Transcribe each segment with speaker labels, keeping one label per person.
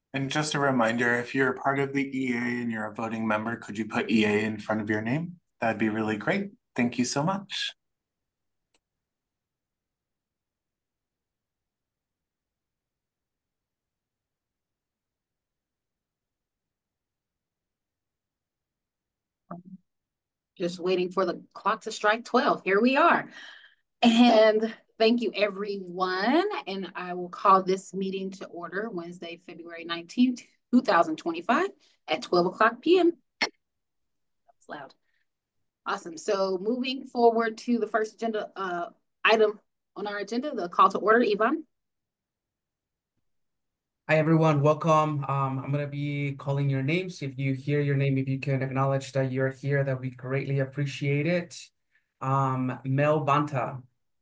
Speaker 1: And just a reminder, if you're part of the EA and you're a voting member, could you put EA in front of your name? That'd be really great. Thank you so much.
Speaker 2: Just waiting for the clock to strike 12. Here we are. And thank you, everyone. And I will call this meeting to order Wednesday, February 19th, 2025 at 12 o'clock p.m. That was loud. Awesome. So moving forward to the first agenda item on our agenda, the call to order, Yvonne.
Speaker 3: Hi, everyone. Welcome. I'm going to be calling your names. If you hear your name, if you can acknowledge that you're here, that we greatly appreciate it. Mel Banta,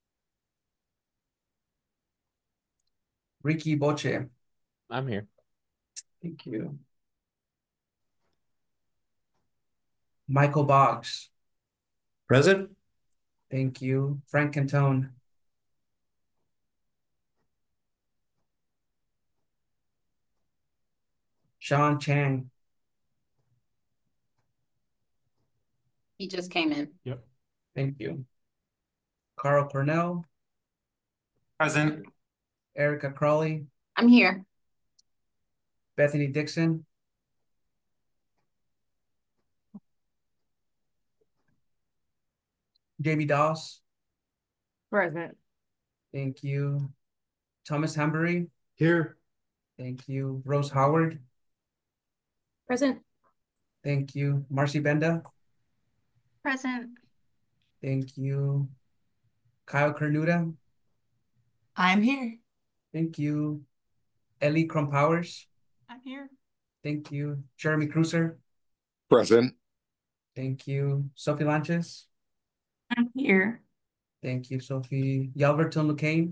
Speaker 3: Ricky Boche.
Speaker 4: I'm here.
Speaker 3: Thank you. Michael Boggs.
Speaker 4: Present.
Speaker 3: Thank you. Frank Cantone. Sean Chang.
Speaker 2: He just came in.
Speaker 4: Yep.
Speaker 3: Thank you. Carl Cornell.
Speaker 1: Present.
Speaker 3: Erica Crawley.
Speaker 2: I'm here.
Speaker 3: Bethany Dixon. Jamie Doss.
Speaker 5: Present.
Speaker 3: Thank you. Thomas Hambury.
Speaker 4: Here.
Speaker 3: Thank you. Rose Howard.
Speaker 5: Present.
Speaker 3: Thank you. Marcy Benda.
Speaker 5: Present.
Speaker 3: Thank you. Kyle Cernuda.
Speaker 5: I'm here.
Speaker 3: Thank you. Ellie Crumpowers.
Speaker 5: I'm here.
Speaker 3: Thank you. Jeremy Cruiser.
Speaker 6: Present.
Speaker 3: Thank you. Sophie Lanches.
Speaker 5: I'm here.
Speaker 3: Thank you, Sophie. Yalverton Lucane.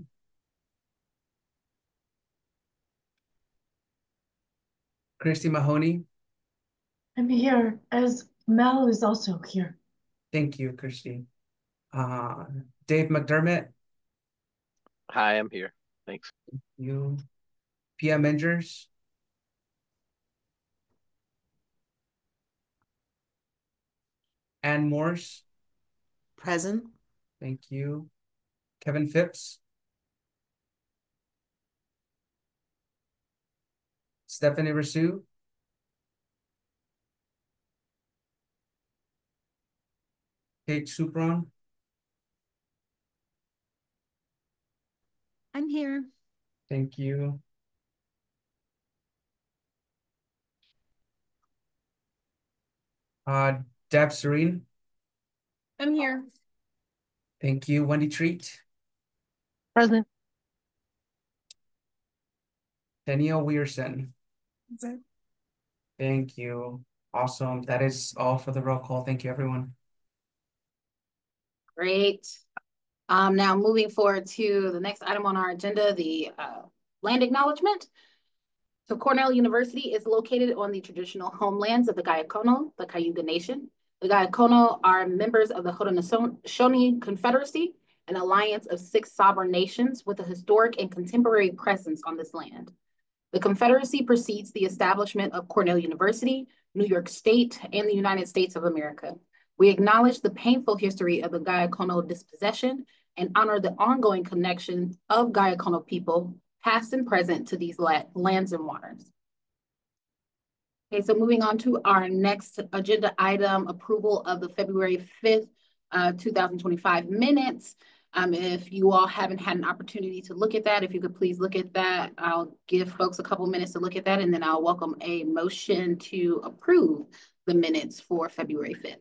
Speaker 3: Christy Mahoney.
Speaker 7: I'm here, as Mel is also here.
Speaker 3: Thank you, Christy. Dave McDermott.
Speaker 4: Hi, I'm here. Thanks.
Speaker 3: You. Pia Mengers. Ann Morse.
Speaker 5: Present.
Speaker 3: Thank you. Kevin Phipps. Stephanie Rasu. Kate Supron.
Speaker 5: I'm here.
Speaker 3: Thank you. Deb Serene.
Speaker 5: I'm here.
Speaker 3: Thank you. Wendy Treat.
Speaker 5: Present.
Speaker 3: Danielle Weirson.
Speaker 5: Present.
Speaker 3: Thank you. Awesome. That is all for the roll call. Thank you, everyone.
Speaker 2: Great. Now moving forward to the next item on our agenda, the land acknowledgement. So Cornell University is located on the traditional homelands of the Gayakono, the Cayuga Nation. The Gayakono are members of the Haudenosaunee Confederacy, an alliance of 6 sovereign nations with a historic and contemporary presence on this land. The Confederacy precedes the establishment of Cornell University, New York State, and the United States of America. We acknowledge the painful history of the Gayakono dispossession and honor the ongoing connection of Gayakono people, past and present, to these lands and waters. Okay, so moving on to our next agenda item, approval of the February 5th, 2025 minutes. If you all haven't had an opportunity to look at that, if you could please look at that, I'll give folks a couple minutes to look at that, and then I'll welcome a motion to approve the minutes for February 5th.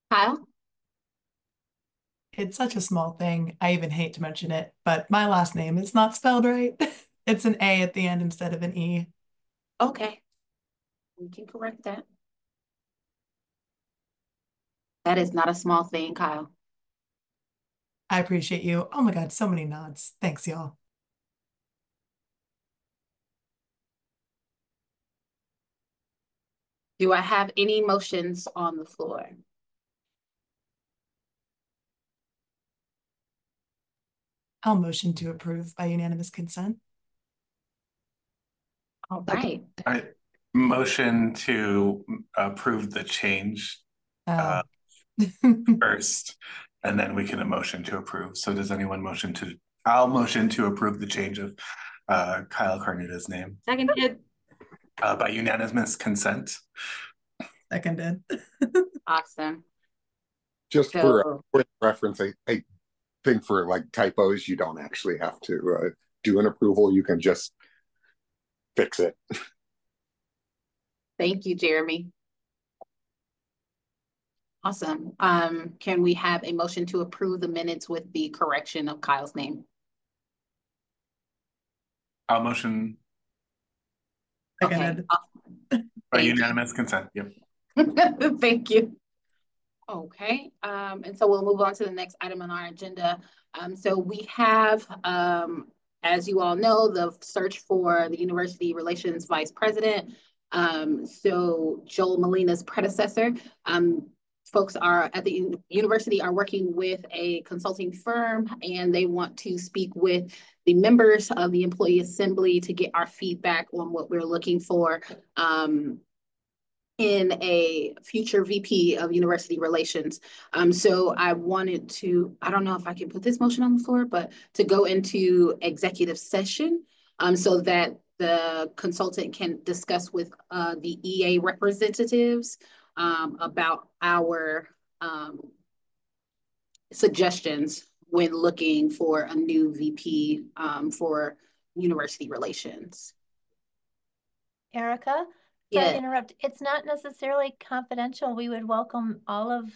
Speaker 2: Kyle?
Speaker 5: It's such a small thing. I even hate to mention it, but my last name is not spelled right. It's an A at the end instead of an E.
Speaker 2: Okay. We can correct that. That is not a small thing, Kyle.
Speaker 5: I appreciate you. Oh my God, so many nods. Thanks, y'all.
Speaker 2: Do I have any motions on the floor?
Speaker 5: I'll motion to approve by unanimous consent.
Speaker 2: All right.
Speaker 1: I motion to approve the change
Speaker 5: Oh.
Speaker 1: first, and then we can motion to approve. So does anyone motion to, I'll motion to approve the change of Kyle Carnuta's name
Speaker 2: Seconded.
Speaker 1: by unanimous consent.
Speaker 5: Seconded.
Speaker 2: Awesome.
Speaker 6: Just
Speaker 2: So-
Speaker 6: for quick reference, I think for like typos, you don't actually have to do an approval. You can just fix it.
Speaker 2: Thank you, Jeremy. Awesome. Can we have a motion to approve the minutes with the correction of Kyle's name?
Speaker 1: I'll motion
Speaker 5: Seconded.
Speaker 1: by
Speaker 2: Thank you.
Speaker 1: unanimous consent. Yep.
Speaker 2: Thank you. Okay, and so we'll move on to the next item on our agenda. So we have, as you all know, the search for the University Relations Vice President. So Joel Molina's predecessor. Folks are at the university are working with a consulting firm, and they want to speak with the members of the employee assembly to get our feedback on what we're looking for in a future VP of University Relations. So I wanted to, I don't know if I can put this motion on the floor, but to go into executive session so that the consultant can discuss with the EA representatives about our suggestions when looking for a new VP for University Relations.
Speaker 8: Erica,
Speaker 2: Yeah.
Speaker 8: to interrupt, it's not necessarily confidential. We would welcome all of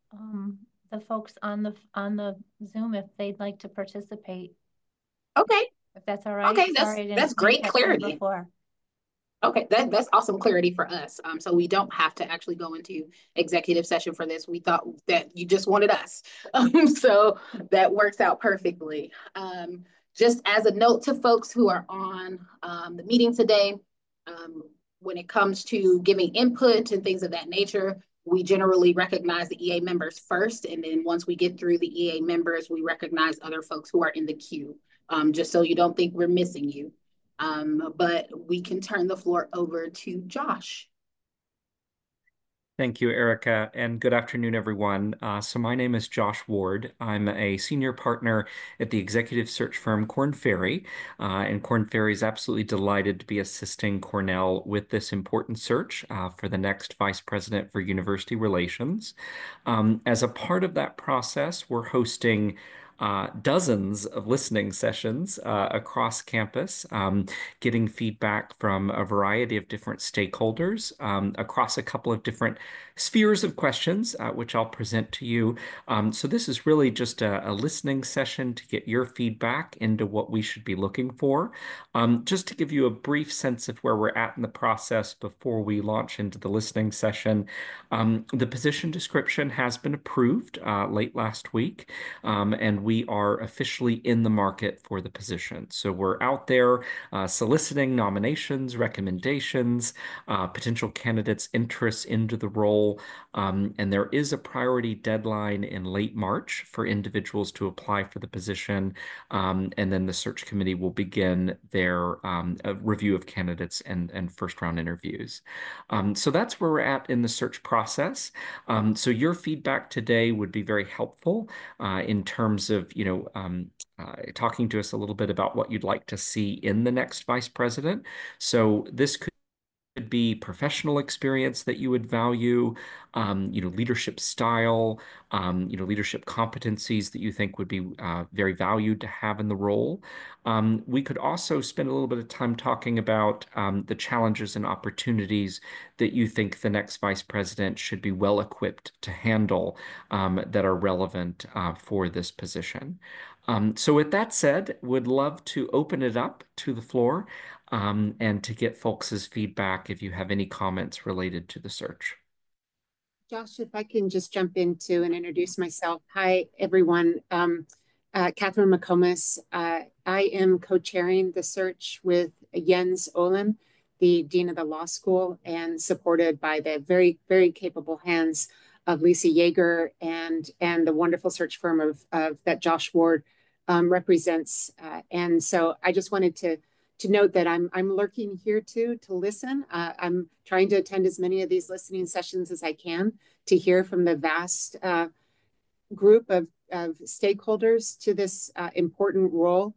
Speaker 8: the folks on the Zoom if they'd like to participate,
Speaker 2: Okay.
Speaker 8: if that's all right.
Speaker 2: Okay,
Speaker 8: Sorry, I didn't
Speaker 2: that's great
Speaker 8: catch that
Speaker 2: clarity.
Speaker 8: before.
Speaker 2: Okay, that's awesome clarity for us. So we don't have to actually go into executive session for this. We thought that you just wanted us. So that works out perfectly. Just as a note to folks who are on the meeting today, when it comes to giving input and things of that nature, we generally recognize the EA members first. And then once we get through the EA members, we recognize other folks who are in the queue, just so you don't think we're missing you. But we can turn the floor over to Josh.
Speaker 9: Thank you, Erica, and good afternoon, everyone. So my name is Josh Ward. I'm a senior partner at the executive search firm Korn Ferry, and Korn Ferry is absolutely delighted to be assisting Cornell with this important search for the next Vice President for University Relations. As a part of that process, we're hosting dozens of listening sessions across campus, getting feedback from a variety of different stakeholders across a couple of different spheres of questions, which I'll present to you. So this is really just a listening session to get your feedback into what we should be looking for. Just to give you a brief sense of where we're at in the process before we launch into the listening session, the position description has been approved late last week, and we are officially in the market for the position. So we're out there soliciting nominations, recommendations, potential candidates' interests into the role. And there is a priority deadline in late March for individuals to apply for the position. And then the search committee will begin their review of candidates and first round interviews. So that's where we're at in the search process. So your feedback today would be very helpful in terms of, talking to us a little bit about what you'd like to see in the next vice president. So this could could be professional experience that you would value, leadership style, leadership competencies that you think would be very valued to have in the role. We could also spend a little bit of time talking about the challenges and opportunities that you think the next vice president should be well equipped to handle that are relevant for this position. So with that said, would love to open it up to the floor and to get folks' feedback if you have any comments related to the search.
Speaker 10: Josh, if I can just jump into and introduce myself. Hi, everyone. Catherine McComas. I am co-chairing the search with Jens Olem, the Dean of the Law School, and supported by the very, very capable hands of Lisa Yeager and the wonderful search firm of that Josh Ward represents. And so I just wanted to note that I'm lurking here too to listen. I'm trying to attend as many of these listening sessions as I can to hear from the vast group of stakeholders to this important role.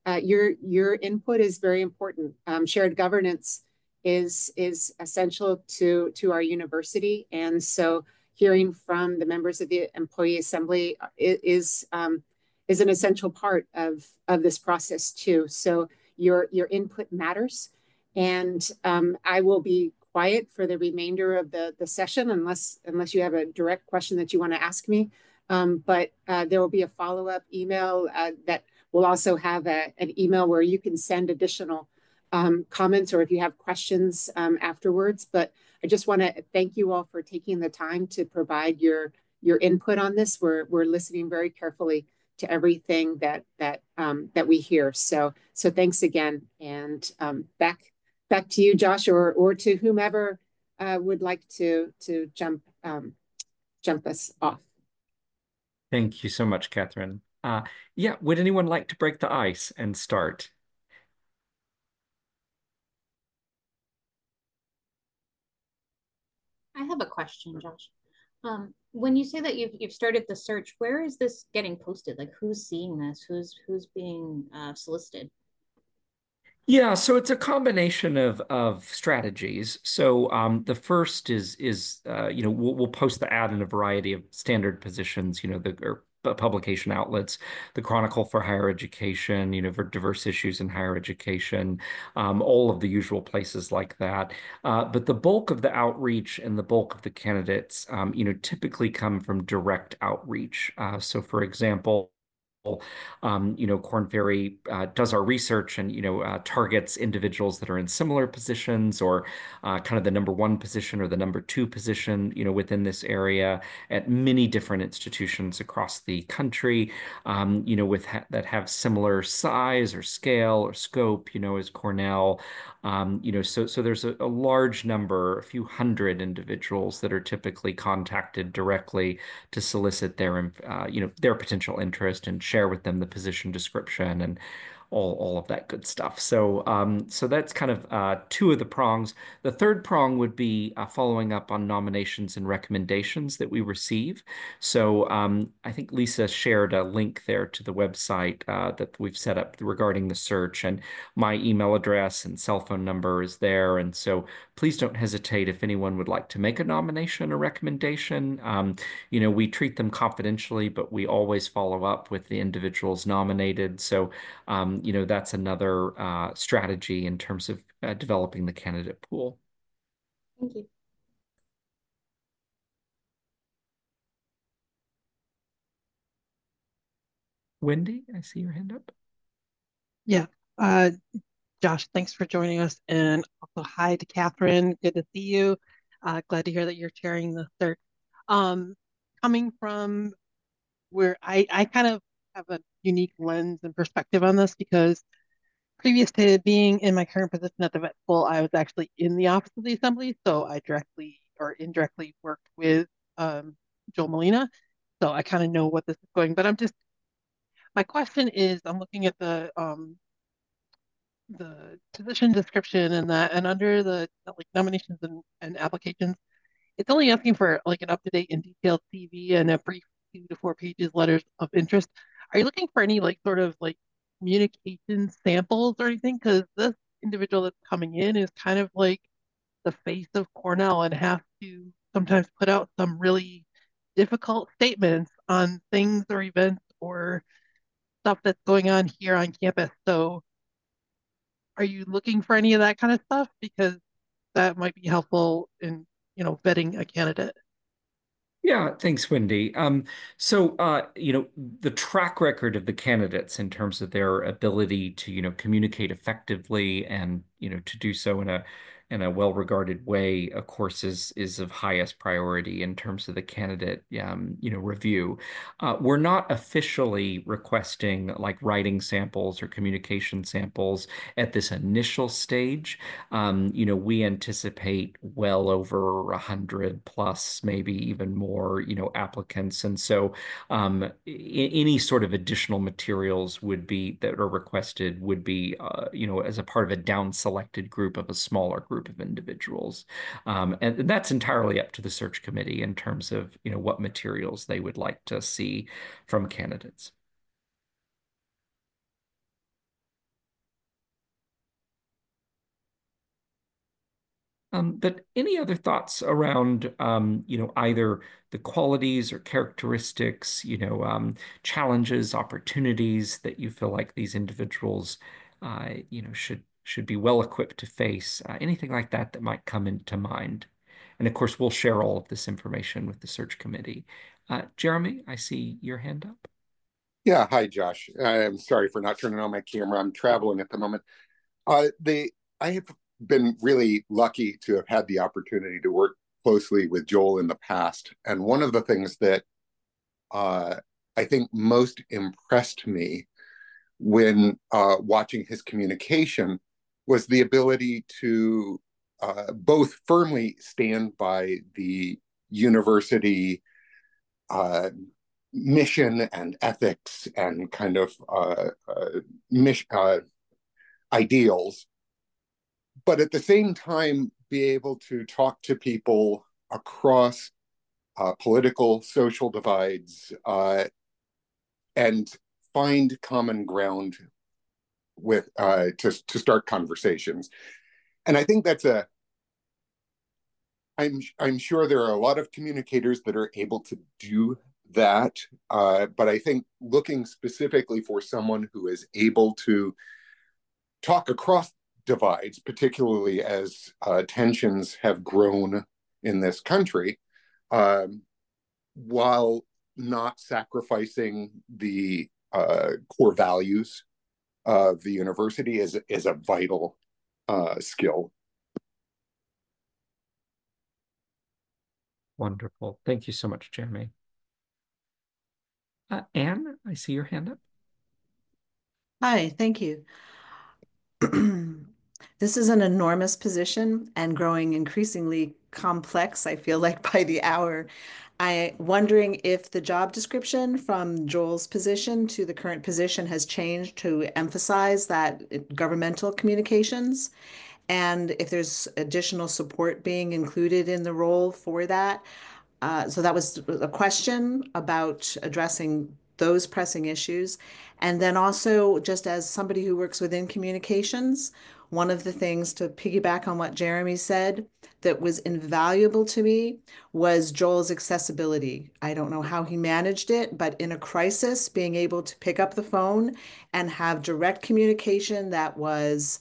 Speaker 10: Your input is very important. Shared governance is essential to our university, and so hearing from the members of the employee assembly is an essential part of this process too. So your input matters, and I will be quiet for the remainder of the session unless you have a direct question that you want to ask me. But there will be a follow-up email that will also have an email where you can send additional comments or if you have questions afterwards. But I just want to thank you all for taking the time to provide your input on this. We're listening very carefully to everything that we hear. So thanks again, and back to you, Josh, or to whomever would like to jump us off.
Speaker 9: Thank you so much, Catherine. Yeah, would anyone like to break the ice and start?
Speaker 11: I have a question, Josh. When you say that you've started the search, where is this getting posted? Like, who's seeing this? Who's being solicited?
Speaker 9: Yeah, so it's a combination of strategies. So the first is we'll post the ad in a variety of standard positions, publication outlets, the Chronicle for Higher Education, for diverse issues in higher education, all of the usual places like that. But the bulk of the outreach and the bulk of the candidates, typically come from direct outreach. So for example, Korn Ferry does our research and, targets individuals that are in similar positions or kind of the number one position or the number two position, within this area at many different institutions across the country, that have similar size or scale or scope, as Cornell. So there's a large number, a few hundred individuals that are typically contacted directly to solicit their potential interest and share with them the position description and all of that good stuff. So that's kind of two of the prongs. The third prong would be following up on nominations and recommendations that we receive. So I think Lisa shared a link there to the website that we've set up regarding the search, and my email address and cell phone number is there. And so please don't hesitate if anyone would like to make a nomination or recommendation. We treat them confidentially, but we always follow up with the individuals nominated. So that's another strategy in terms of developing the candidate pool.
Speaker 11: Thank you.
Speaker 9: Wendy, I see your hand up.
Speaker 12: Yeah. Josh, thanks for joining us. And also hi to Catherine. Good to see you. Glad to hear that you're chairing the search. Coming from where I kind of have a unique lens and perspective on this, because previous to being in my current position at the vet school, I was actually in the office of the assembly. So I directly or indirectly worked with Joel Molina. So I kind of know what this is going, but my question is, I'm looking at the position description and under the nominations and applications, it's only asking for an up-to-date and detailed CV and a brief 2 to 4 pages letters of interest. Are you looking for any communication samples or anything? Because this individual that's coming in is kind of the face of Cornell and have to sometimes put out some really difficult statements on things or events or stuff that's going on here on campus. So are you looking for any of that kind of stuff? Because that might be helpful in, vetting a candidate.
Speaker 9: Yeah, thanks, Wendy. The track record of the candidates in terms of their ability to, communicate effectively and, to do so in a well-regarded way, of course, is of highest priority in terms of the candidate, review. We're not officially requesting like writing samples or communication samples at this initial stage. We anticipate well over 100 plus, maybe even more, applicants. And so any sort of additional materials that are requested would be, as a part of a down-selected group of a smaller group of individuals. And that's entirely up to the search committee in terms of, what materials they would like to see from candidates. But any other thoughts around, either the qualities or characteristics, challenges, opportunities that you feel like these individuals, should be well equipped to face, anything like that might come into mind. And of course, we'll share all of this information with the search committee. Jeremy, I see your hand up.
Speaker 6: Yeah, hi, Josh. I'm sorry for not turning on my camera. I'm traveling at the moment. I have been really lucky to have had the opportunity to work closely with Joel in the past. And one of the things that I think most impressed me when watching his communication was the ability to both firmly stand by the university mission and ethics and kind of ideals, but at the same time be able to talk to people across political, social divides, and find common ground with to start conversations. And I think I'm sure there are a lot of communicators that are able to do that, but I think looking specifically for someone who is able to talk across divides, particularly as tensions have grown in this country, while not sacrificing the core values of the university is a vital skill.
Speaker 9: Wonderful. Thank you so much, Jeremy. Anne, I see your hand up.
Speaker 13: Hi, thank you. This is an enormous position and growing increasingly complex, I feel like, by the hour. I'm wondering if the job description from Joel's position to the current position has changed to emphasize that governmental communications, and if there's additional support being included in the role for that. So that was a question about addressing those pressing issues. And then also, just as somebody who works within communications, one of the things, to piggyback on what Jeremy said, that was invaluable to me was Joel's accessibility. I don't know how he managed it, but in a crisis, being able to pick up the phone and have direct communication that was,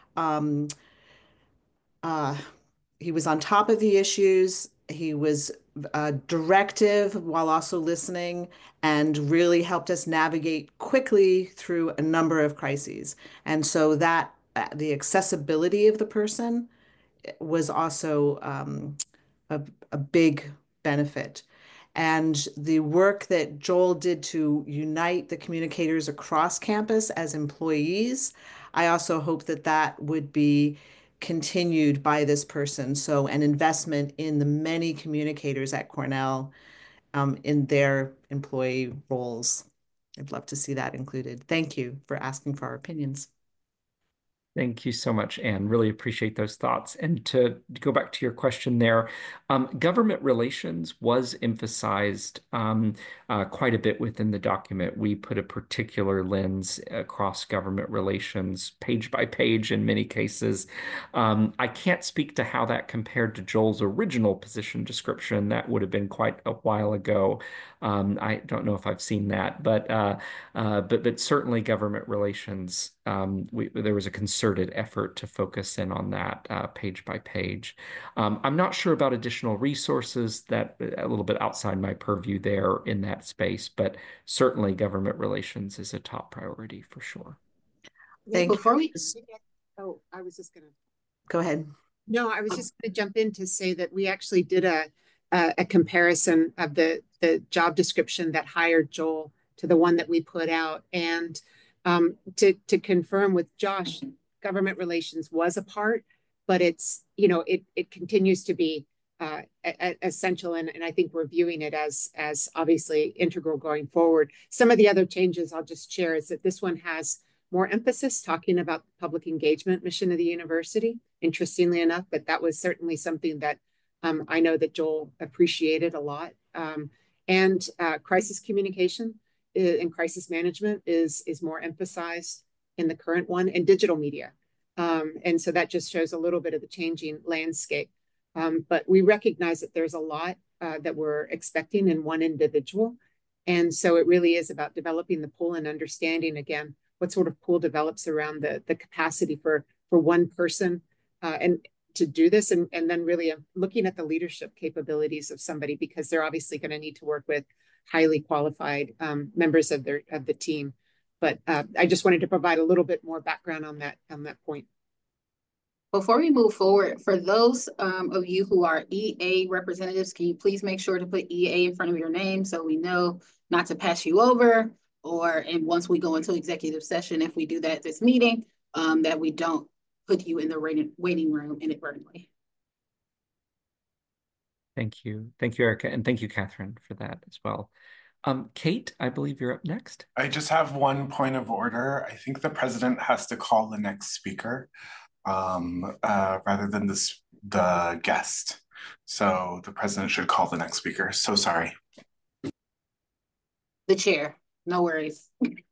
Speaker 13: he was on top of the issues. He was directive while also listening, and really helped us navigate quickly through a number of crises. And so that the accessibility of the person was also a big benefit. And the work that Joel did to unite the communicators across campus as employees, I also hope that that would be continued by this person. So an investment in the many communicators at Cornell in their employee roles. I'd love to see that included. Thank you for asking for our opinions.
Speaker 9: Thank you so much, Anne. Really appreciate those thoughts. And to go back to your question there, government relations was emphasized quite a bit within the document. We put a particular lens across government relations, page by page in many cases. I can't speak to how that compared to Joel's original position description. That would have been quite a while ago. I don't know if I've seen that, but certainly government relations. There was a concerted effort to focus in on that page by page. I'm not sure about additional resources, that a little bit outside my purview there in that space, but certainly government relations is a top priority for sure.
Speaker 2: Before we
Speaker 10: Oh, I was just gonna
Speaker 13: go ahead.
Speaker 10: No, I was just gonna jump in to say that we actually did a comparison of the job description that hired Joel to the one that we put out, and to confirm with Josh, government relations was a part, but it's, you know, it continues to be essential, and I think we're viewing it as obviously integral going forward. Some of the other changes I'll just share is that this one has more emphasis talking about the public engagement mission of the university, interestingly enough, but that was certainly something that I know that Joel appreciated a lot. And crisis communication and crisis management is more emphasized in the current one, and digital media. And so that just shows a little bit of the changing landscape. But we recognize that there's a lot that we're expecting in one individual. And so it really is about developing the pool and understanding, again, what sort of pool develops around the capacity for one person and to do this, and then really looking at the leadership capabilities of somebody, because they're obviously going to need to work with highly qualified members of the team. But I just wanted to provide a little bit more background on that point.
Speaker 2: Before we move forward, for those of you who are EA representatives, can you please make sure to put EA in front of your name so we know not to pass you over, and once we go into executive session, if we do that at this meeting, that we don't put you in the waiting room inadvertently.
Speaker 9: Thank you. Thank you, Erica. And thank you, Catherine, for that as well. Kate, I believe you're up next.
Speaker 1: I just have one point of order. I think the president has to call the next speaker rather than the guest. So the president should call the next speaker. So sorry.
Speaker 2: The chair. No worries.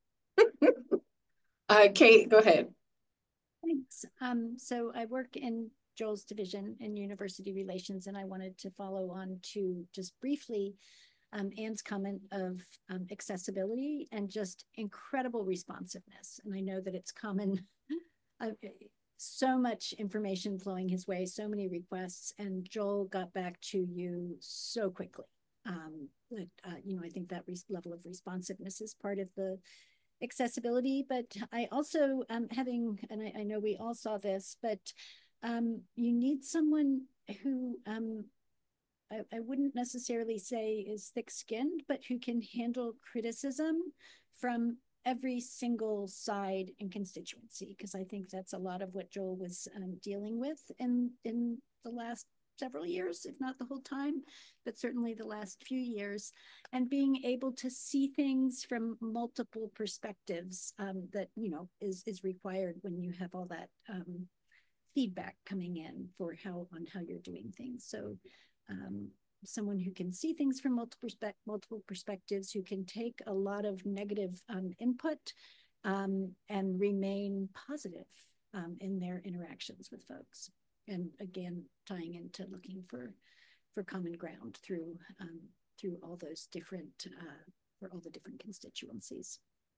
Speaker 2: Kate, go ahead.
Speaker 14: Thanks. So I work in Joel's division in university relations, and I wanted to follow on to just briefly Anne's comment of accessibility and just incredible responsiveness. And I know that it's common, so much information flowing his way, so many requests, and Joel got back to you so quickly. You know, I think that level of responsiveness is part of the accessibility, but I also having, and I know we all saw this, but you need someone who I wouldn't necessarily say is thick-skinned, but who can handle criticism from every single side and constituency, because I think that's a lot of what Joel was dealing with in the last several years, if not the whole time, but certainly the last few years, and being able to see things from multiple perspectives that, you know, is required when you have all that feedback coming in for how you're doing things. So someone who can see things from multiple perspectives, who can take a lot of negative input and remain positive in their interactions with folks. And again, tying into looking for common ground through all those different for all the different constituencies.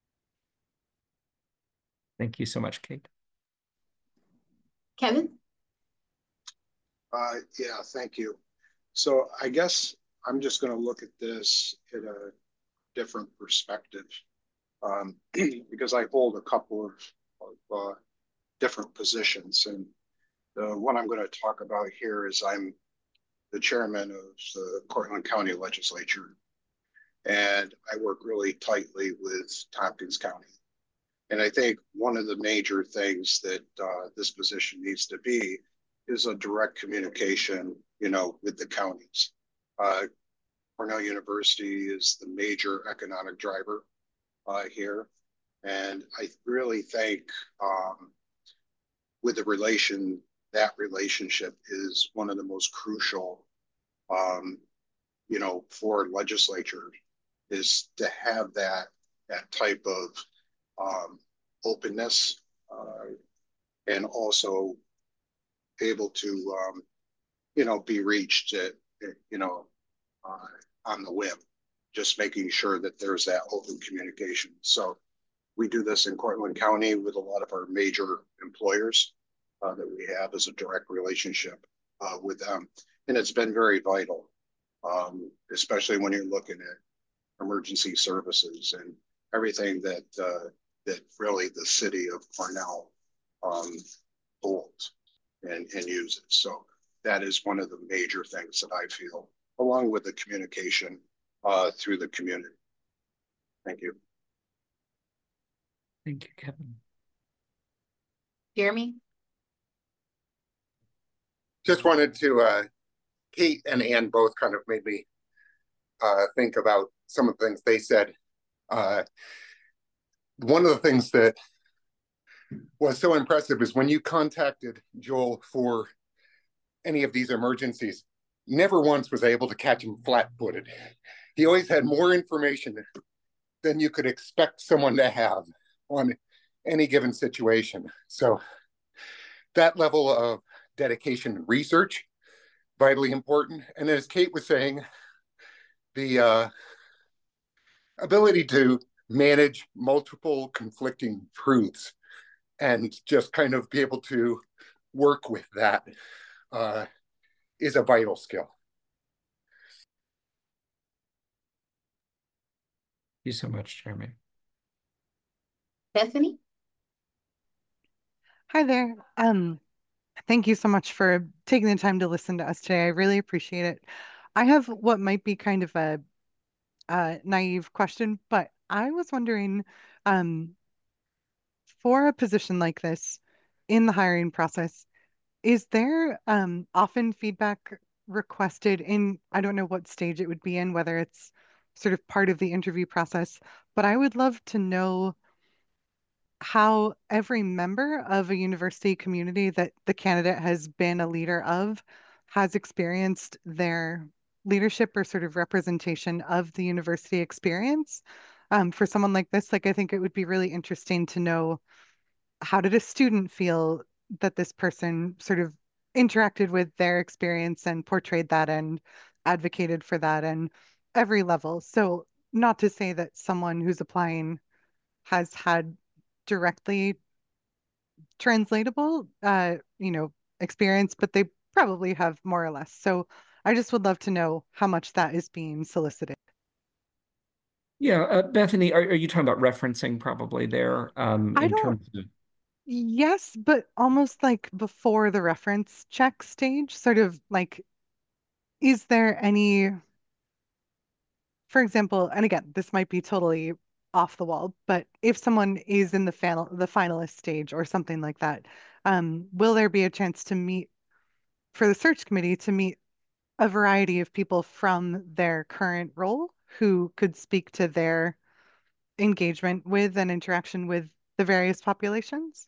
Speaker 9: Thank you so much, Kate.
Speaker 2: Kevin?
Speaker 15: Yeah, thank you. So I guess I'm just going to look at this in a different perspective because I hold a couple of different positions. And the one I'm going to talk about here is I'm the chairman of the Cortland County Legislature, and I work really tightly with Tompkins County. And I think one of the major things that this position needs to be is a direct communication, you know, with the counties. Cornell University is the major economic driver here. And I really think with that relationship is one of the most crucial, for legislature, is to have that type of openness, and also able to be reached at, on the whim, just making sure that there's that open communication. So we do this in Cortland County with a lot of our major employers that we have as a direct relationship with them. And it's been very vital, especially when you're looking at emergency services and everything that really the city of Cornell holds and uses. So that is one of the major things that I feel, along with the communication through the community. Thank you.
Speaker 9: Thank you, Kevin.
Speaker 2: Jeremy?
Speaker 6: Just wanted to, Kate and Ann both kind of made me think about some of the things they said. One of the things that was so impressive is when you contacted Joel for any of these emergencies, never once was able to catch him flat-footed. He always had more information than you could expect someone to have on any given situation. So that level of dedication and research, vitally important. And as Kate was saying, the ability to manage multiple conflicting truths and just kind of be able to work with that is a vital skill.
Speaker 9: Thank you so much, Jeremy.
Speaker 2: Bethany?
Speaker 12: Hi there. Thank you so much for taking the time to listen to us today. I really appreciate it. I have what might be kind of a naive question, but I was wondering, for a position like this in the hiring process, is there often feedback requested in, I don't know what stage it would be in, whether it's sort of part of the interview process, but I would love to know how every member of a university community that the candidate has been a leader of has experienced their leadership or sort of representation of the university experience. For someone like this, like I think it would be really interesting to know, how did a student feel that this person sort of interacted with their experience and portrayed that and advocated for that and every level. So not to say that someone who's applying has had directly translatable, experience, but they probably have more or less. So I just would love to know how much that is being solicited.
Speaker 9: Yeah, Bethany, are you talking about referencing probably there in terms of?
Speaker 12: Yes, but almost like before the reference check stage, sort of like, is there any, for example, and again, this might be totally off the wall, but if someone is in the finalist stage or something like that, will there be a chance to meet, for the search committee, to meet a variety of people from their current role who could speak to their engagement with and interaction with the various populations?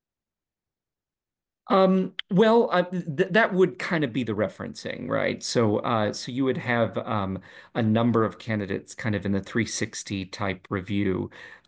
Speaker 9: Well, that would kind of be the referencing, right? So you would have a number of candidates kind of in the 360 type review.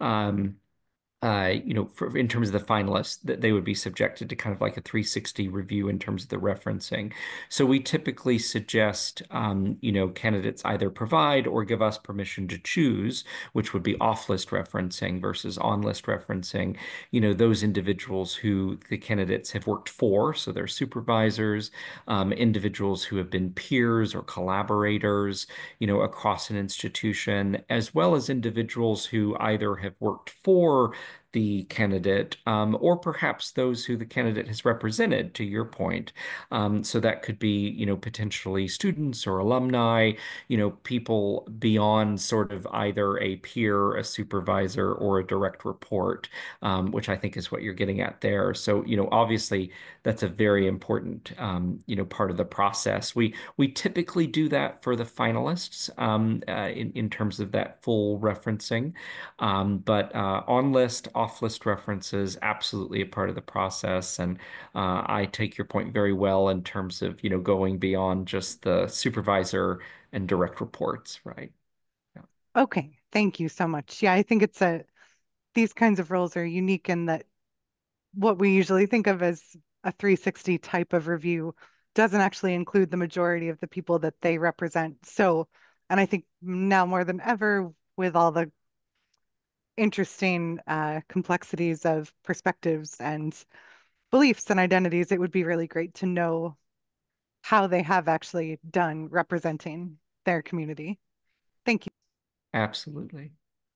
Speaker 9: In terms of the finalists, that they would be subjected to kind of like a 360 review in terms of the referencing. So we typically suggest, candidates either provide or give us permission to choose, which would be off-list referencing versus on-list referencing, those individuals who the candidates have worked for, so they're supervisors, individuals who have been peers or collaborators, across an institution, as well as individuals who either have worked for the candidate, or perhaps those who the candidate has represented, to your point. So that could be, potentially students or alumni, people beyond sort of either a peer, a supervisor, or a direct report, which I think is what you're getting at there. So, obviously that's a very important, part of the process. We typically do that for the finalists in terms of that full referencing, but on list, off-list references, absolutely a part of the process. And I take your point very well in terms of, going beyond just the supervisor and direct reports, right? Yeah.
Speaker 16: Okay, thank you so much. Yeah, I think these kinds of roles are unique in that what we usually think of as a 360 type of review doesn't actually include the majority of the people that they represent. So, and I think now more than ever, with all the interesting complexities of perspectives and beliefs and identities, it would be really great to know how they have actually done representing their community. Thank you.
Speaker 9: Absolutely.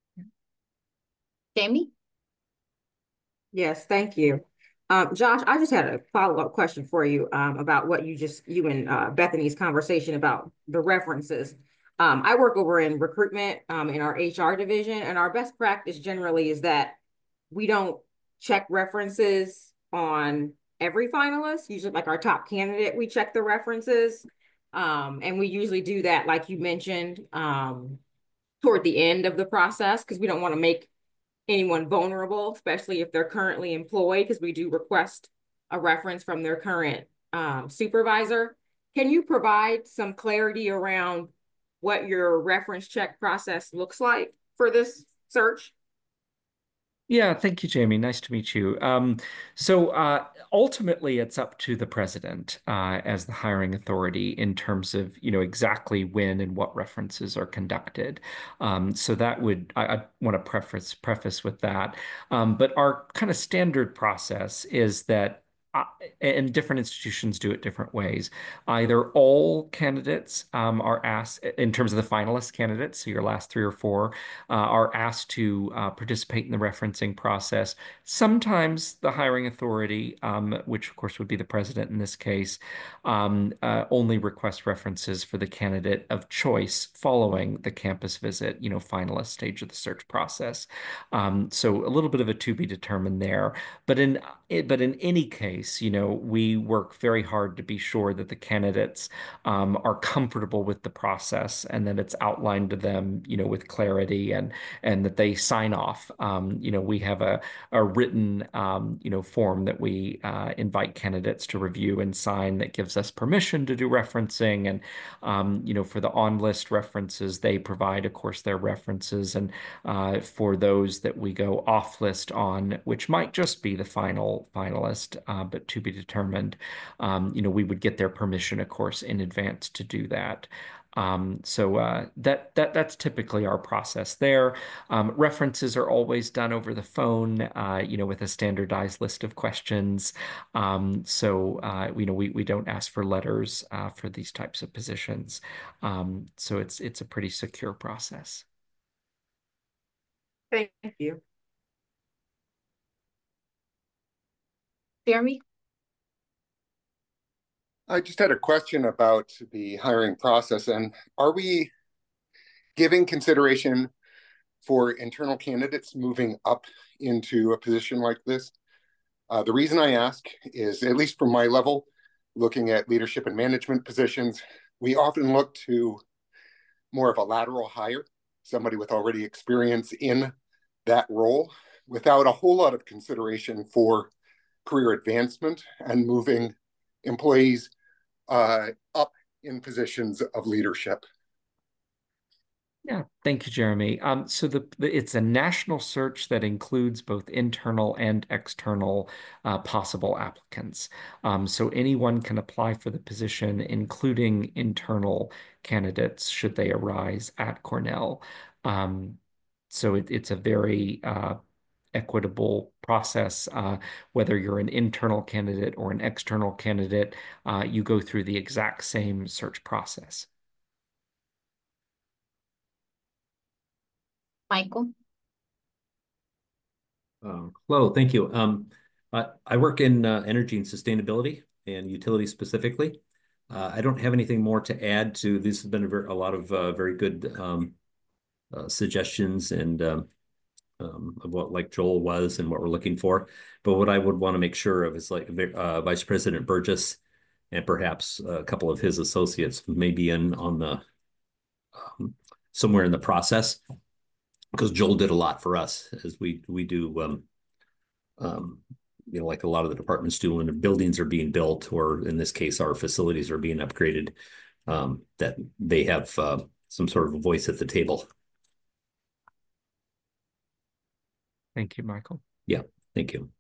Speaker 2: Jamie?
Speaker 17: Yes, thank you. Josh, I just had a follow-up question for you about what you and Bethany's conversation about the references. I work over in recruitment in our HR division, and our best practice generally is that we don't check references on every finalist. Usually like our top candidate, we check the references. And we usually do that, like you mentioned, toward the end of the process, because we don't want to make anyone vulnerable, especially if they're currently employed, because we do request a reference from their current supervisor. Can you provide some clarity around what your reference check process looks like for this search?
Speaker 9: Yeah, thank you, Jamie. Nice to meet you. So ultimately, it's up to the president as the hiring authority in terms of, exactly when and what references are conducted. So that I want to preface with that. But our kind of standard process is that and different institutions do it different ways. Either all candidates are asked, in terms of the finalist candidates, so your last 3 or 4, are asked to participate in the referencing process. Sometimes the hiring authority, which of course would be the president in this case, only requests references for the candidate of choice following the campus visit, finalist stage of the search process. So a little bit of a to be determined there. But in any case, we work very hard to be sure that the candidates are comfortable with the process and that it's outlined to them, with clarity and that they sign off. We have a written, form that we invite candidates to review and sign that gives us permission to do referencing. And, for the on-list references, they provide, of course, their references. And for those that we go off-list on, which might just be the finalist, but to be determined, we would get their permission, of course, in advance to do that. So that's typically our process there. References are always done over the phone, with a standardized list of questions. So we don't ask for letters for these types of positions. So it's a pretty secure process.
Speaker 17: Thank you.
Speaker 2: Jeremy?
Speaker 6: I just had a question about the hiring process, and are we giving consideration for internal candidates moving up into a position like this? The reason I ask is, at least from my level, looking at leadership and management positions, we often look to more of a lateral hire, somebody with already experience in that role, without a whole lot of consideration for career advancement and moving employees up in positions of leadership.
Speaker 9: Yeah, thank you, Jeremy. So it's a national search that includes both internal and external possible applicants. So anyone can apply for the position, including internal candidates, should they arise at Cornell. So it's a very equitable process. Whether you're an internal candidate or an external candidate, you go through the exact same search process.
Speaker 2: Michael?
Speaker 18: Hello, thank you. I work in energy and sustainability and utility specifically. I don't have anything more to add to this. Has been a lot of very good suggestions and of what like Joel was and what we're looking for. But what I would want to make sure of is like Vice President Burgess and perhaps a couple of his associates may be in on the somewhere in the process, because Joel did a lot for us as we do like a lot of the departments do when buildings are being built, or in this case, our facilities are being upgraded, that they have some sort of a voice at the table.
Speaker 9: Thank you, Michael.
Speaker 18: Yeah, thank you.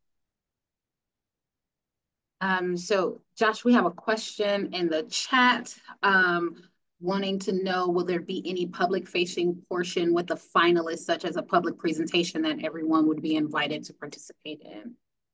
Speaker 2: So Josh, we have a question in the chat, wanting to know, will there be any public facing portion with the finalists, such as a public presentation that everyone would be invited to participate in?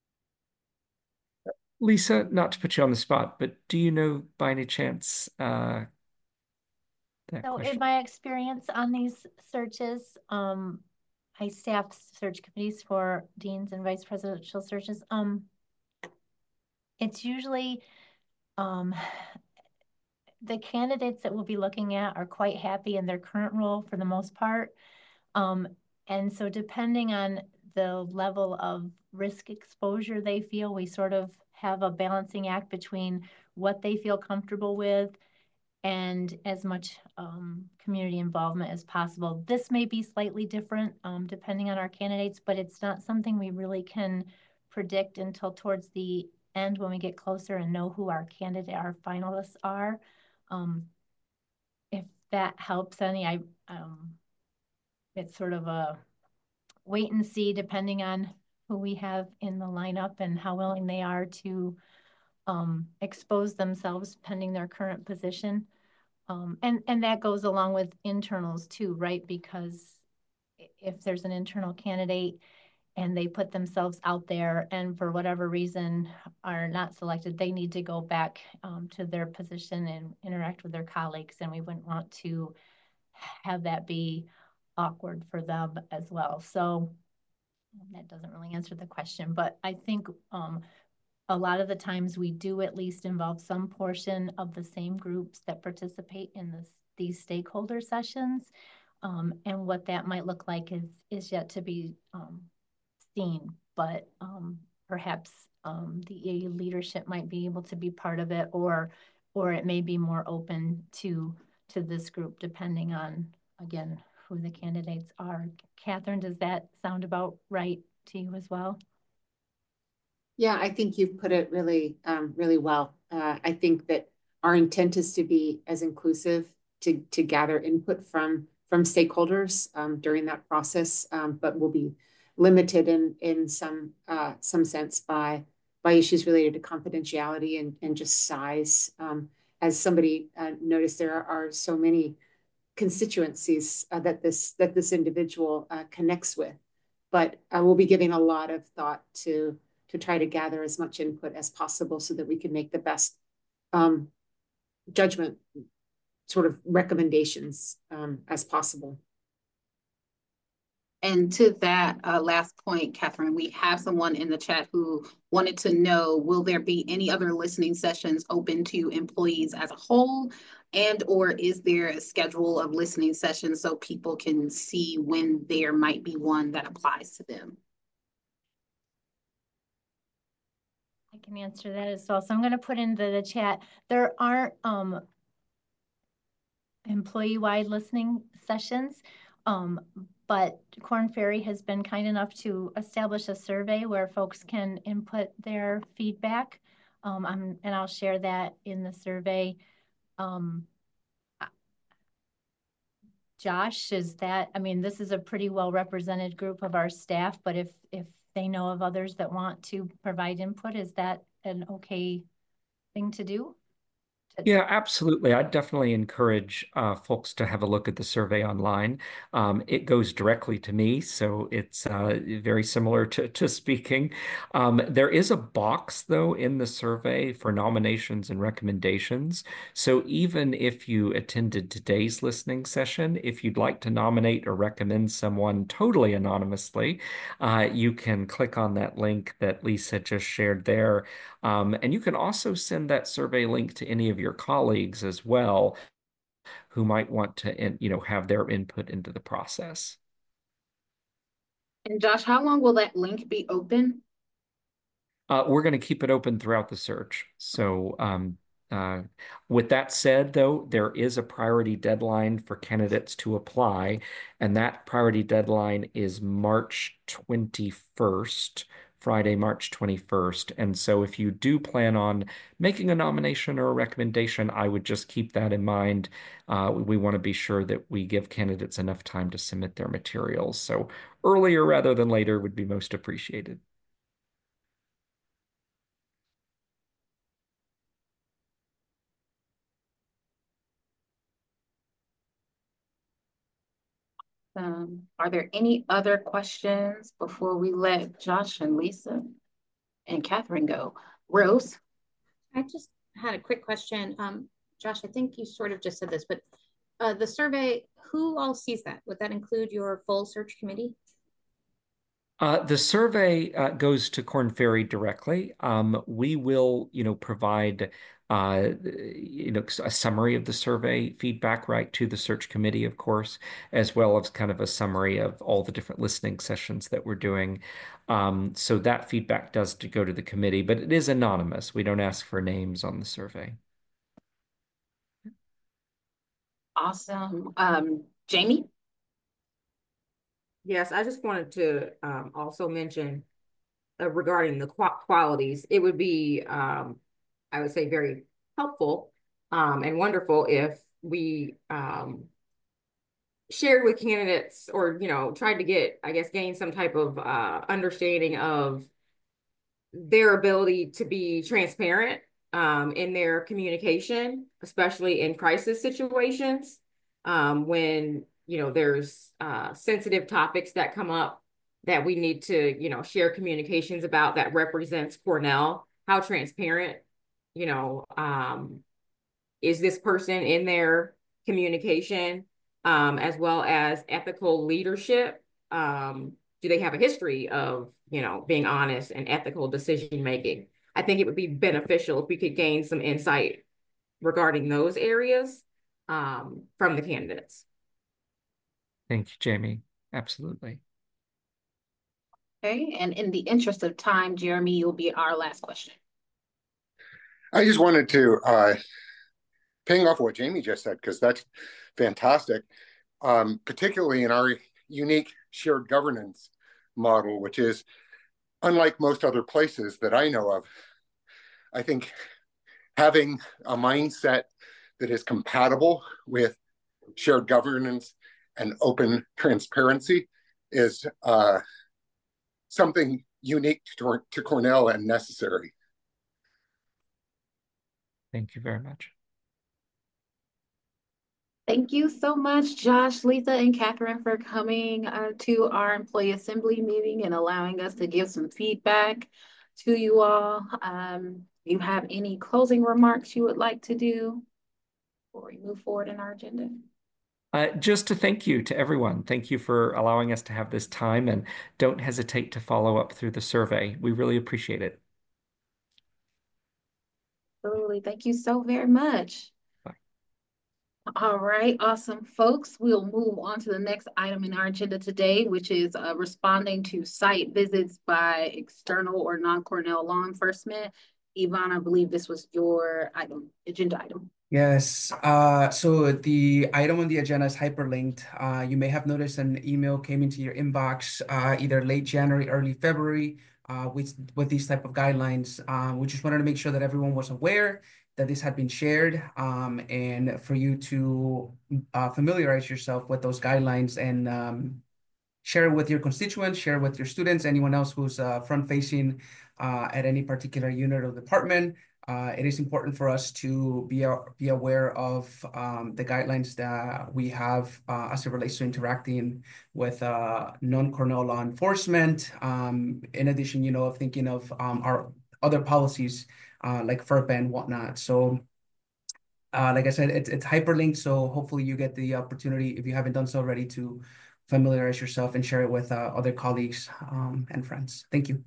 Speaker 9: Lisa, not to put you on the spot, but do you know by any chance that
Speaker 8: So
Speaker 9: question?
Speaker 8: in my experience on these searches, I staff search committees for deans and vice presidential searches. It's usually the candidates that we'll be looking at are quite happy in their current role for the most part. And so depending on the level of risk exposure they feel, we sort of have a balancing act between what they feel comfortable with and as much community involvement as possible. This may be slightly different depending on our candidates, but it's not something we really can predict until towards the end when we get closer and know who our finalists are. If that helps any, it's sort of a wait and see depending on who we have in the lineup and how willing they are to expose themselves pending their current position. And that goes along with internals too, right? Because if there's an internal candidate and they put themselves out there and for whatever reason are not selected, they need to go back to their position and interact with their colleagues. And we wouldn't want to have that be awkward for them as well. So that doesn't really answer the question, but I think a lot of the times we do at least involve some portion of the same groups that participate in these stakeholder sessions. And what that might look like is yet to be seen, but perhaps the EAU leadership might be able to be part of it, or it may be more open to this group depending on, again, who the candidates are. Catherine, does that sound about right to you as well?
Speaker 10: Yeah, I think you've put it really, really well. I think that our intent is to be as inclusive, to gather input from stakeholders during that process, but we'll be limited in some sense by issues related to confidentiality and just size. As somebody noticed, there are so many constituencies that this individual connects with, but we'll be giving a lot of thought to try to gather as much input as possible so that we can make the best judgment sort of recommendations as possible.
Speaker 2: And to that last point, Catherine, we have someone in the chat who wanted to know, will there be any other listening sessions open to employees as a whole? And or is there a schedule of listening sessions so people can see when there might be one that applies to them?
Speaker 8: I can answer that as well. So I'm going to put into the chat, there aren't employee-wide listening sessions, but Korn Ferry has been kind enough to establish a survey where folks can input their feedback. And I'll share that in the survey. Josh, I mean, this is a pretty well represented group of our staff, but if they know of others that want to provide input, is that an okay thing to do?
Speaker 9: Yeah, absolutely. I'd definitely encourage folks to have a look at the survey online. It goes directly to me, so it's very similar to speaking. There is a box, though, in the survey for nominations and recommendations. So even if you attended today's listening session, if you'd like to nominate or recommend someone totally anonymously, you can click on that link that Lisa just shared there. And you can also send that survey link to any of your colleagues as well who might want to, have their input into the process.
Speaker 2: And Josh, how long will that link be open?
Speaker 9: We're going to keep it open throughout the search. So with that said, though, there is a priority deadline for candidates to apply, and that priority deadline is March 21st Friday, March 21st. And so if you do plan on making a nomination or a recommendation, I would just keep that in mind. We want to be sure that we give candidates enough time to submit their materials. So earlier rather than later would be most appreciated.
Speaker 2: Are there any other questions before we let Josh and Lisa and Catherine go? Rose?
Speaker 11: I just had a quick question. Josh, I think you sort of just said this, but the survey, who all sees that? Would that include your full search committee?
Speaker 9: The survey goes to Korn Ferry directly. We will, provide, a summary of the survey feedback right to the search committee, of course, as well as kind of a summary of all the different listening sessions that we're doing. So that feedback does go to the committee, but it is anonymous. We don't ask for names on the survey.
Speaker 2: Awesome. Jamie?
Speaker 17: Yes, I just wanted to also mention regarding the qualities, it would be, I would say, very helpful and wonderful if we shared with candidates or, tried to get, gain some type of understanding of their ability to be transparent in their communication, especially in crisis situations when there's sensitive topics that come up that we need to, share communications about that represents Cornell. How transparent, is this person in their communication, as well as ethical leadership? Do they have a history of, being honest and ethical decision making? I think it would be beneficial if we could gain some insight regarding those areas from the candidates.
Speaker 9: Thank you, Jamie. Absolutely.
Speaker 2: Okay, and in the interest of time, Jeremy, you'll be our last question.
Speaker 6: I just wanted to ping off what Jamie just said, because that's fantastic, particularly in our unique shared governance model, which is unlike most other places that I know of. I think having a mindset that is compatible with shared governance and open transparency is something unique to Cornell and necessary.
Speaker 9: Thank you very much.
Speaker 2: Thank you so much, Josh, Lisa, and Catherine, for coming to our employee assembly meeting and allowing us to give some feedback to you all. Do you have any closing remarks you would like to do before we move forward in our agenda?
Speaker 9: Just to thank you to everyone. Thank you for allowing us to have this time, and don't hesitate to follow up through the survey. We really appreciate it.
Speaker 2: Absolutely. Thank you so very much. All right, awesome, folks. We'll move on to the next item in our agenda today, which is responding to site visits by external or non-Cornell law enforcement. Yvonne, I believe this was your agenda item.
Speaker 3: Yes, so the item on the agenda is hyperlinked. You may have noticed an email came into your inbox either late January, early February with these type of guidelines. We just wanted to make sure that everyone was aware that this had been shared and for you to familiarize yourself with those guidelines and share it with your constituents, share it with your students, anyone else who's front-facing at any particular unit or department. It is important for us to be aware of the guidelines that we have as it relates to interacting with non-Cornell law enforcement. In addition, of thinking of our other policies like FERPA and whatnot. So like I said, it's hyperlinked, so hopefully you get the opportunity, if you haven't done so already, to familiarize yourself and share it with other colleagues and friends. Thank you.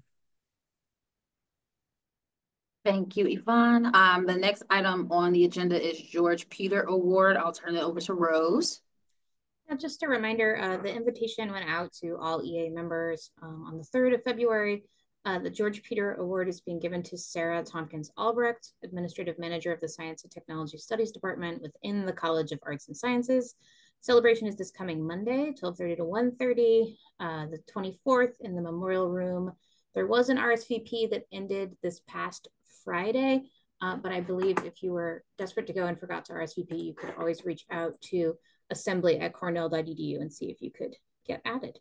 Speaker 2: Thank you, Yvonne. The next item on the agenda is George Peter Award. I'll turn it over to Rose.
Speaker 11: Just a reminder, the invitation went out to all EA members on the 3rd of February. The George Peter Award is being given to Sarah Tompkins Albrecht, Administrative Manager of the Science and Technology Studies Department within the College of Arts and Sciences. Celebration is this coming Monday, 12:30 to 1:30, the 24th in the Memorial Room, There was an RSVP that ended this past Friday, but I believe if you were desperate to go and forgot to RSVP, you could always reach out to assembly@cornell.edu and see if you could get added.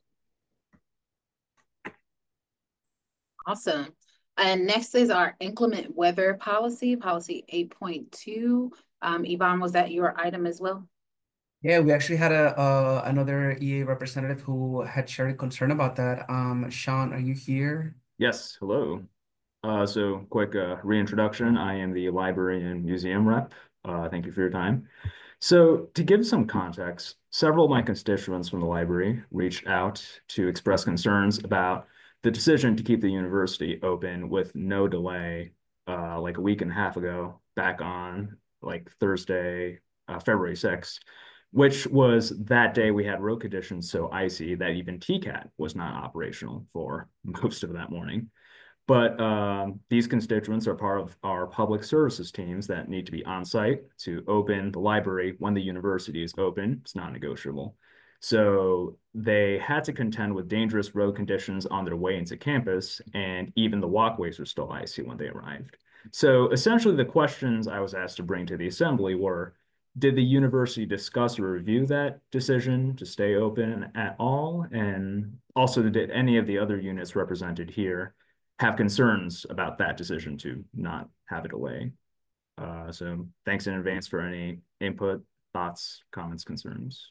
Speaker 2: Awesome. And next is our inclement weather policy, policy 8.2. Yvonne, was that your item as well?
Speaker 3: Yeah, we actually had another EA representative who had shared a concern about that. Sean, are you here?
Speaker 19: Yes, hello. So quick reintroduction. I am the library and museum rep. Thank you for your time. So to give some context, several of my constituents from the library reached out to express concerns about the decision to keep the university open with no delay, like a week and a half ago, back on like Thursday, February 6th, which was that day we had road conditions so icy that even TCAT was not operational for most of that morning. But these constituents are part of our public services teams that need to be on site to open the library when the university is open. It's not negotiable. So they had to contend with dangerous road conditions on their way into campus, and even the walkways were still icy when they arrived. So essentially the questions I was asked to bring to the assembly were, did the university discuss or review that decision to stay open at all? And also, did any of the other units represented here have concerns about that decision to not have a delay? So thanks in advance for any input, thoughts, comments, concerns.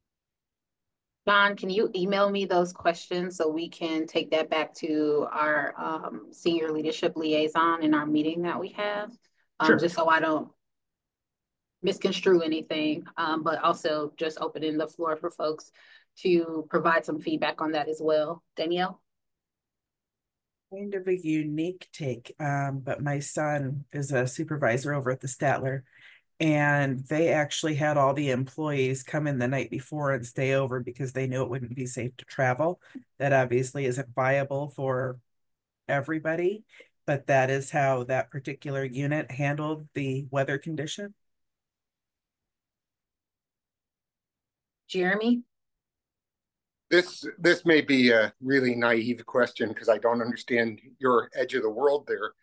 Speaker 2: John, can you email me those questions so we can take that back to our senior leadership liaison in our meeting that we have?
Speaker 19: Sure.
Speaker 2: Just so I don't misconstrue anything, but also just opening the floor for folks to provide some feedback on that as well. Danielle?
Speaker 20: Kind of a unique take, but my son is a supervisor over at the Statler, and they actually had all the employees come in the night before and stay over because they knew it wouldn't be safe to travel. That obviously isn't viable for everybody, but that is how that particular unit handled the weather condition.
Speaker 2: Jeremy?
Speaker 6: This may be a really naive question because I don't understand your edge of the world there.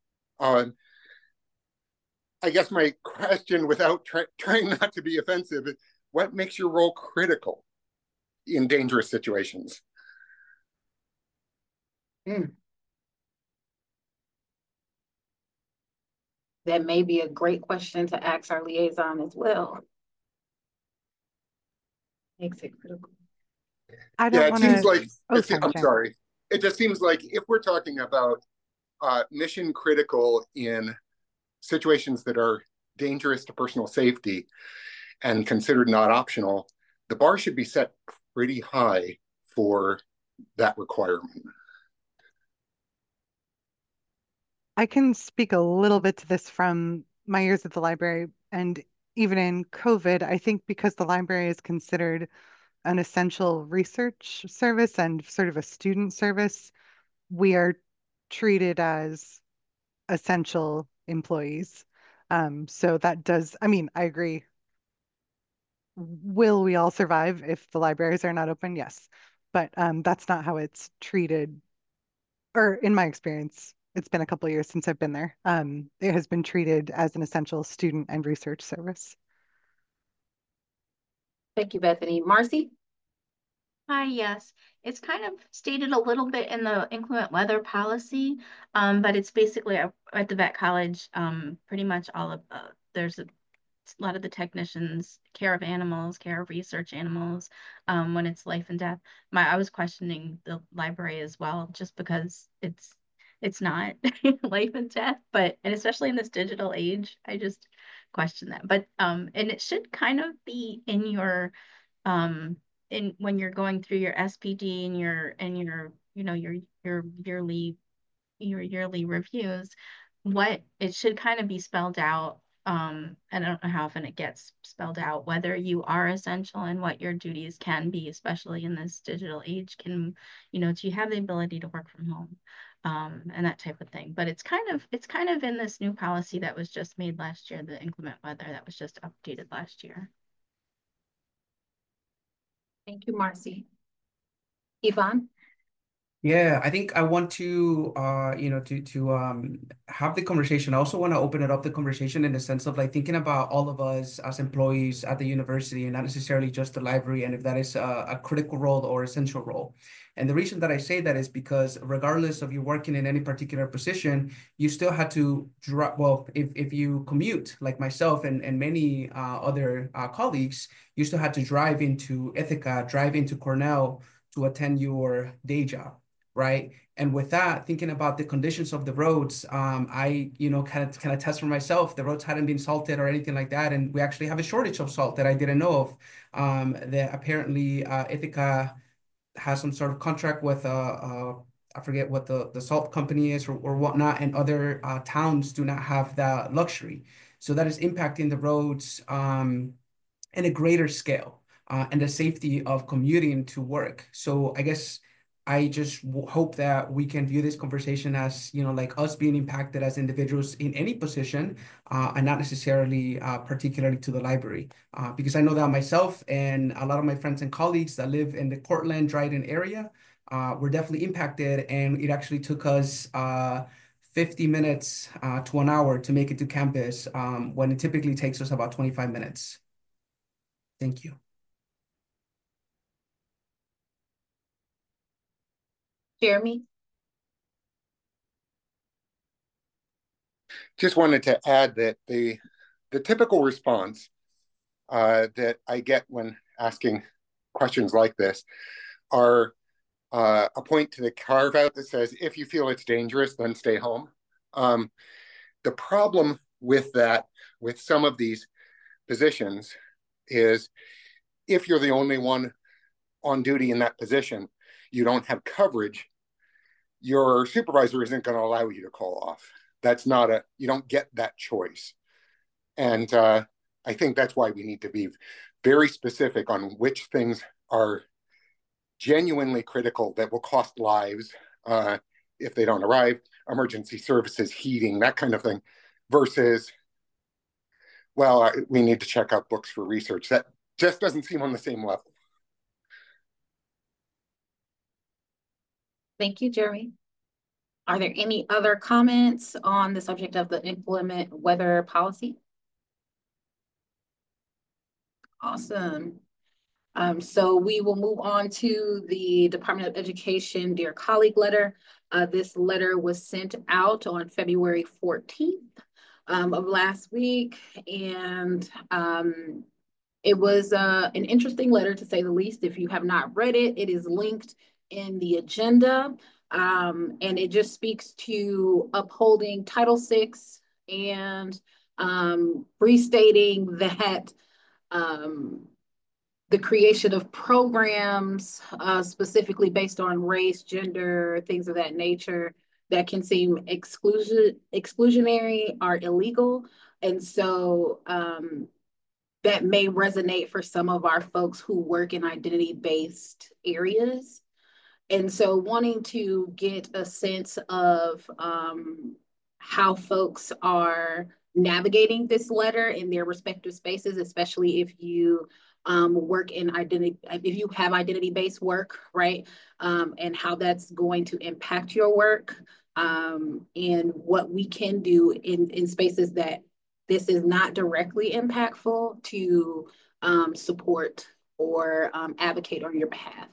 Speaker 6: I guess my question, without trying not to be offensive, is what makes your role critical in dangerous situations?
Speaker 2: That may be a great question to ask our liaison as well. Makes it critical.
Speaker 16: I don't want to.
Speaker 6: Seems like,
Speaker 16: I'm
Speaker 6: sorry. It just seems like if we're talking about mission critical in situations that are dangerous to personal safety and considered not optional, the bar should be set pretty high for that requirement.
Speaker 16: I can speak a little bit to this from my years at the library, and even in COVID, I think because the library is considered an essential research service and sort of a student service, we are treated as essential employees. So that does, I mean, I agree. Will we all survive if the libraries are not open? Yes. But that's not how it's treated, or in my experience, it's been a couple of years since I've been there. It has been treated as an essential student and research service.
Speaker 2: Thank you, Bethany. Marcy?
Speaker 21: Hi, yes. It's kind of stated a little bit in the inclement weather policy, but it's basically at the vet college, pretty much all of there's a lot of the technicians, care of animals, care of research animals, when it's life and death. I was questioning the library as well, just because it's not life and death, and especially in this digital age, I just question that. But and it should kind of be in your when you're going through your SPD and your you know your yearly reviews, what it should kind of be spelled out. And I don't know how often it gets spelled out, whether you are essential and what your duties can be, especially in this digital age. Do you have the ability to work from home, and that type of thing. But it's kind of in this new policy that was just made last year, the inclement weather that was just updated last year.
Speaker 2: Thank you, Marcy. Yvonne?
Speaker 3: Yeah, I think I want to have the conversation. I also want to open it up the conversation in the sense of like thinking about all of us as employees at the university and not necessarily just the library, and if that is a critical role or essential role. And the reason that I say that is because regardless of you working in any particular position, you still had to well, if you commute like myself and many other colleagues, you still had to drive into Ithaca, drive into Cornell to attend your day job. Right. And with that, thinking about the conditions of the roads, I, kind of test for myself. The roads hadn't been salted or anything like that. And we actually have a shortage of salt that I didn't know of. That apparently Ithaca has some sort of contract with I forget what the salt company is or whatnot, and other towns do not have that luxury. So that is impacting the roads in a greater scale and the safety of commuting to work. So I guess I just hope that we can view this conversation as, like us being impacted as individuals in any position and not necessarily particularly to the library. Because I know that myself and a lot of my friends and colleagues that live in the Cortland, Dryden area were definitely impacted. And it actually took us 50 minutes to an hour to make it to campus when it typically takes us about 25 minutes. Thank you.
Speaker 2: Jeremy?
Speaker 6: Just wanted to add that the typical response that I get when asking questions like this are a point to the carve out that says, if you feel it's dangerous, then stay home. The problem with that, with some of these positions, is if you're the only one on duty in that position, you don't have coverage, your supervisor isn't going to allow you to call off. That's not you don't get that choice. And I think that's why we need to be very specific on which things are genuinely critical that will cost lives if they don't arrive, emergency services, heating, that kind of thing, versus, well, we need to check out books for research. That just doesn't seem on the same level.
Speaker 2: Thank you, Jeremy. Are there any other comments on the subject of the inclement weather policy? Awesome. So we will move on to the Department of Education Dear Colleague letter. This letter was sent out on February 14th of last week. And it was an interesting letter, to say the least. If you have not read it, it is linked in the agenda. And it just speaks to upholding Title VI and restating that the creation of programs specifically based on race, gender, things of that nature that can seem exclusionary are illegal. And so that may resonate for some of our folks who work in identity-based areas. And so wanting to get a sense of how folks are navigating this letter in their respective spaces, especially if you work in if you have identity-based work, right? And how that's going to impact your work and what we can do in spaces that this is not directly impactful to support or advocate on your behalf.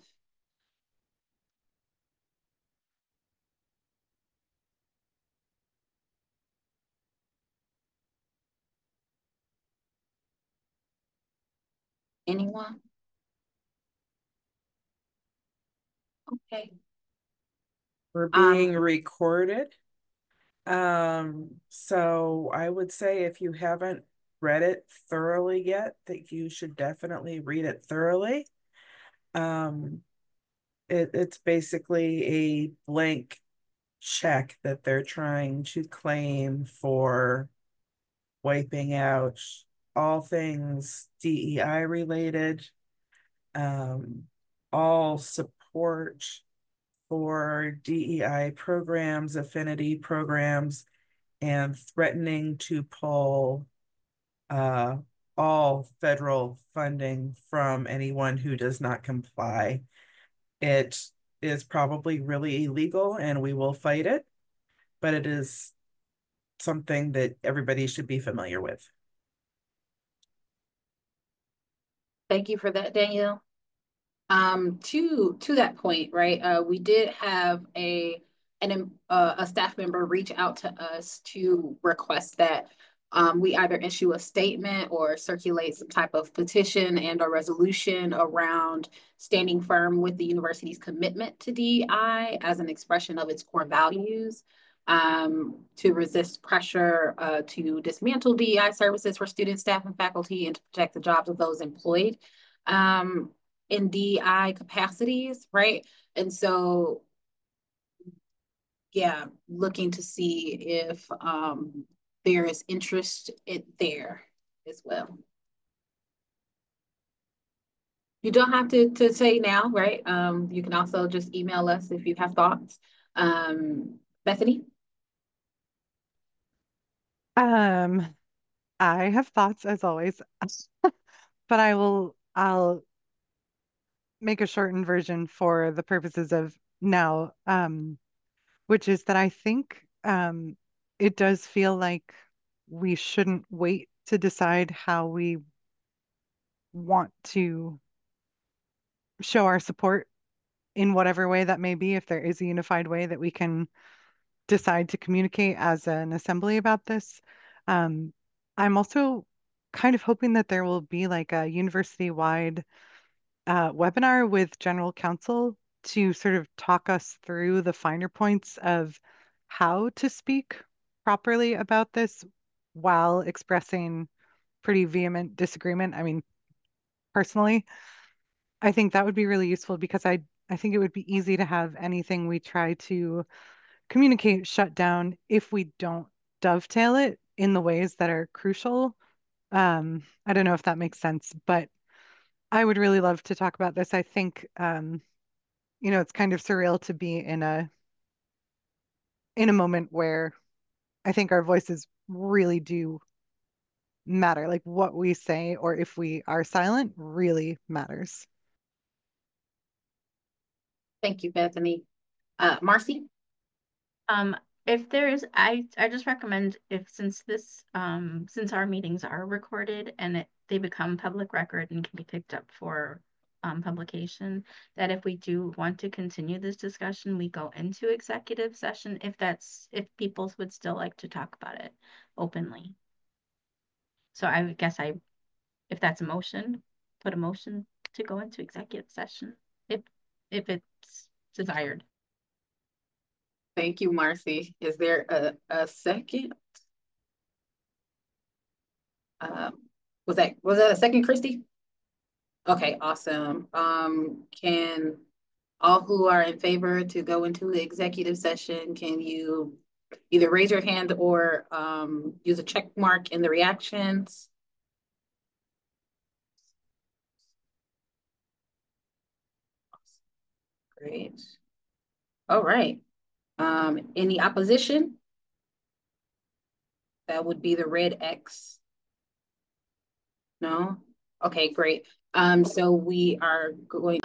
Speaker 2: Anyone? Okay.
Speaker 20: We're being recorded. So I would say if you haven't read it thoroughly yet, that you should definitely read it thoroughly. It's basically a blank check that they're trying to claim for wiping out all things DEI related, all support for DEI programs, affinity programs, and threatening to pull all federal funding from anyone who does not comply. It is probably really illegal and we will fight it, but it is something that everybody should be familiar with.
Speaker 2: Thank you for that, Danielle. To that point, right? We did have a staff member reach out to us to request that we either issue a statement or circulate some type of petition and a resolution around standing firm with the university's commitment to DEI as an expression of its core values, to resist pressure to dismantle DEI services for students, staff, and faculty, and to protect the jobs of those employed in DEI capacities, right? And so, yeah, looking to see if there is interest there as well. You don't have to say now, right? You can also just email us if you have thoughts. Bethany?
Speaker 16: I have thoughts as always, but I'll make a shortened version for the purposes of now, which is that I think it does feel like we shouldn't wait to decide how we want to show our support in whatever way that may be, if there is a unified way that we can decide to communicate as an assembly about this. I'm also kind of hoping that there will be like a university-wide webinar with general counsel to sort of talk us through the finer points of how to speak properly about this while expressing pretty vehement disagreement. I mean, personally, I think that would be really useful because I think it would be easy to have anything we try to communicate shut down if we don't dovetail it in the ways that are crucial. I don't know if that makes sense, but I would really love to talk about this. I think, it's kind of surreal to be in a moment where I think our voices really do matter. Like what we say, or if we are silent, really matters.
Speaker 2: Thank you, Bethany. Marcy?
Speaker 21: If there is, I just recommend since our meetings are recorded and they become public record and can be picked up for publication, that if we do want to continue this discussion, we go into executive session if people would still like to talk about it openly. So I guess if that's a motion, put a motion to go into executive session if it's desired.
Speaker 2: Thank you, Marcy. Is there a second? Was that a second, Christy? Okay, awesome. Can all who are in favor to go into the executive session, can you either raise your hand or use a check mark in the reactions? Great. All right. Any opposition? That would be the red X. No? Okay, great. So we are going,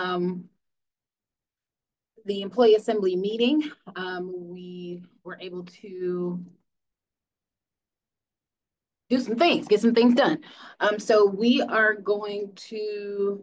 Speaker 2: the employee assembly meeting, we were able to do some things, get some things done. So we are going to,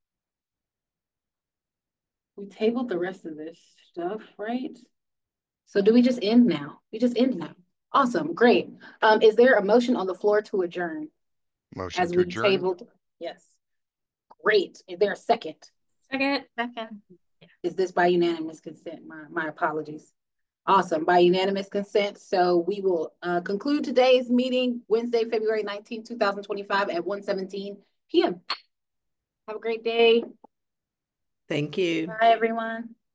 Speaker 2: we tabled the rest of this stuff, right? So do we just end now? We just end now. Awesome, great. Is there a motion on the floor to adjourn?
Speaker 7: Motion
Speaker 2: as
Speaker 7: to
Speaker 2: we
Speaker 7: adjourn.
Speaker 2: Tabled? Yes. Great. Is there a second?
Speaker 11: Second.
Speaker 2: Is this by unanimous consent? My apologies. Awesome, by unanimous consent. So we will conclude today's meeting Wednesday, February 19th, 2025 at 1:17 p.m. Have a great day.
Speaker 13: Thank you.
Speaker 2: Bye, everyone.